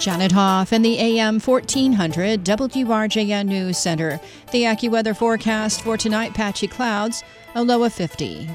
Janet Hoff in the AM 1400 WRJN News Center. The AccuWeather forecast for tonight: patchy clouds, a low of 50.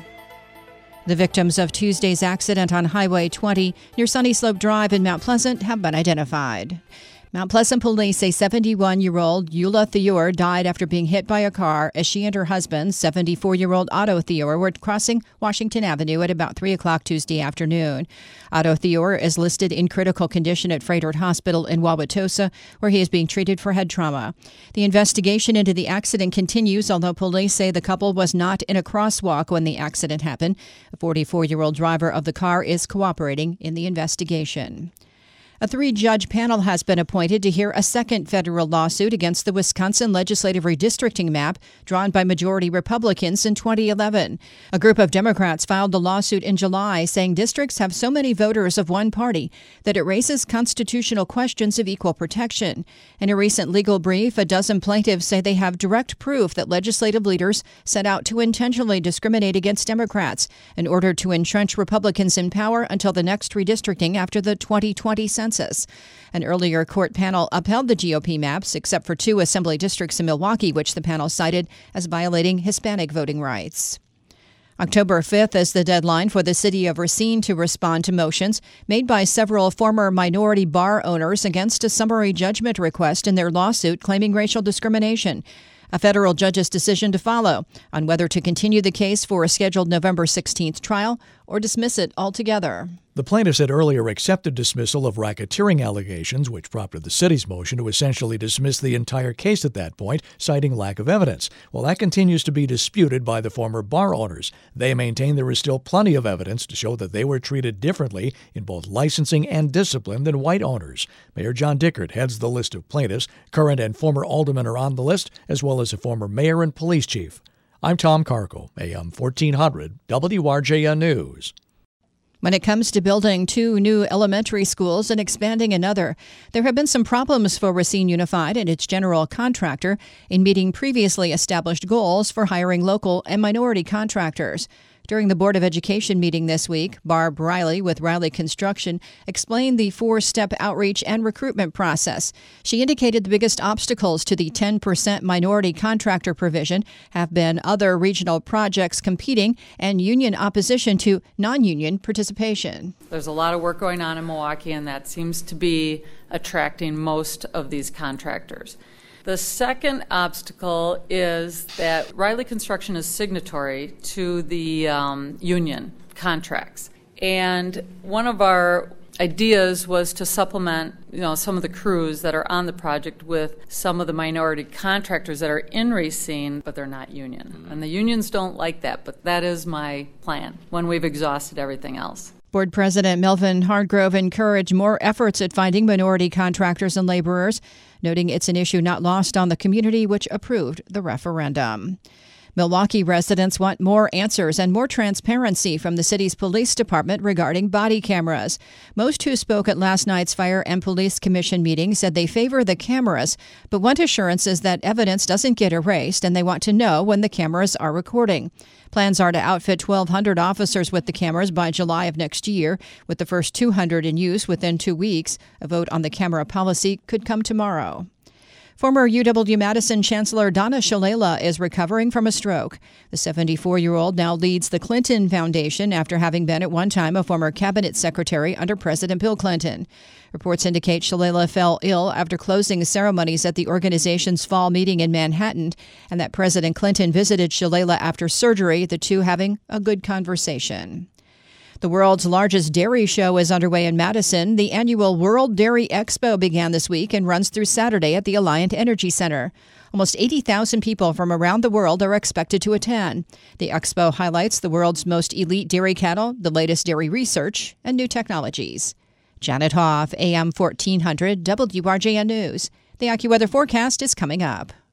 The victims of Tuesday's accident on Highway 20 near Sunny Slope Drive in Mount Pleasant have been identified. Mount Pleasant police say 71-year-old Eula Thior died after being hit by a car as she and her husband, 74-year-old Otto Thior, were crossing Washington Avenue at about 3 o'clock Tuesday afternoon. Otto Thior is listed in critical condition at Froedtert Hospital in Wauwatosa, where he is being treated for head trauma. The investigation into the accident continues, although police say the couple was not in a crosswalk when the accident happened. A 44-year-old driver of the car is cooperating in the investigation. A 3-judge panel has been appointed to hear a second federal lawsuit against the Wisconsin legislative redistricting map drawn by majority Republicans in 2011. A group of Democrats filed the lawsuit in July, saying districts have so many voters of one party that it raises constitutional questions of equal protection. In a recent legal brief, a dozen plaintiffs say they have direct proof that legislative leaders set out to intentionally discriminate against Democrats in order to entrench Republicans in power until the next redistricting after the 2020 census. An earlier court panel upheld the GOP maps, except for 2 assembly districts in Milwaukee, which the panel cited as violating Hispanic voting rights. October 5th is the deadline for the city of Racine to respond to motions made by several former minority bar owners against a summary judgment request in their lawsuit claiming racial discrimination. A federal judge's decision to follow on whether to continue the case for a scheduled November 16th trial or dismiss it altogether. The plaintiffs had earlier accepted dismissal of racketeering allegations, which prompted the city's motion to essentially dismiss the entire case at that point, citing lack of evidence. Well, that continues to be disputed by the former bar owners. They maintain there is still plenty of evidence to show that they were treated differently in both licensing and discipline than white owners. Mayor John Dickert heads the list of plaintiffs. Current and former aldermen are on the list, as well as a former mayor and police chief. I'm Tom Carco, AM 1400 WRJN News. When it comes to building 2 new elementary schools and expanding another, there have been some problems for Racine Unified and its general contractor in meeting previously established goals for hiring local and minority contractors. During the Board of Education meeting this week, Barb Riley with Riley Construction explained the 4-step outreach and recruitment process. She indicated the biggest obstacles to the 10% minority contractor provision have been other regional projects competing and union opposition to non-union participation. There's a lot of work going on in Milwaukee, and that seems to be attracting most of these contractors. The second obstacle is that Riley Construction is signatory to the union contracts. And one of our ideas was to supplement, some of the crews that are on the project with some of the minority contractors that are in Racine, but they're not union. And the unions don't like that, but that is my plan when we've exhausted everything else. Board President Melvin Hardgrove encouraged more efforts at finding minority contractors and laborers, noting it's an issue not lost on the community which approved the referendum. Milwaukee residents want more answers and more transparency from the city's police department regarding body cameras. Most who spoke at last night's Fire and Police Commission meeting said they favor the cameras, but want assurances that evidence doesn't get erased, and they want to know when the cameras are recording. Plans are to outfit 1,200 officers with the cameras by July of next year, with the first 200 in use within 2 weeks. A vote on the camera policy could come tomorrow. Former UW-Madison Chancellor Donna Shalala is recovering from a stroke. The 74-year-old now leads the Clinton Foundation after having been at one time a former cabinet secretary under President Bill Clinton. Reports indicate Shalala fell ill after closing ceremonies at the organization's fall meeting in Manhattan, and that President Clinton visited Shalala after surgery, the two having a good conversation. The world's largest dairy show is underway in Madison. The annual World Dairy Expo began this week and runs through Saturday at the Alliant Energy Center. Almost 80,000 people from around the world are expected to attend. The expo highlights the world's most elite dairy cattle, the latest dairy research, and new technologies. Janet Hoff, AM 1400 WRJN News. The AccuWeather forecast is coming up.